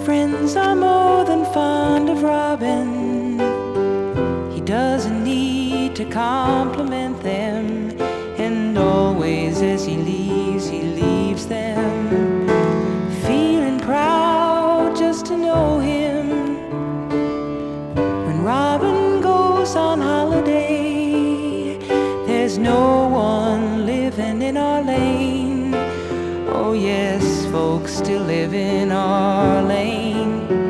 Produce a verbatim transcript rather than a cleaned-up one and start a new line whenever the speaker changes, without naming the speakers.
Friends are more than fond of Robin. He doesn't need to compliment them, and always as he leaves, he leaves them feeling proud just to know him. When Robin goes on holiday, there's no one living in our lane. Oh yes, folks still live in our lane.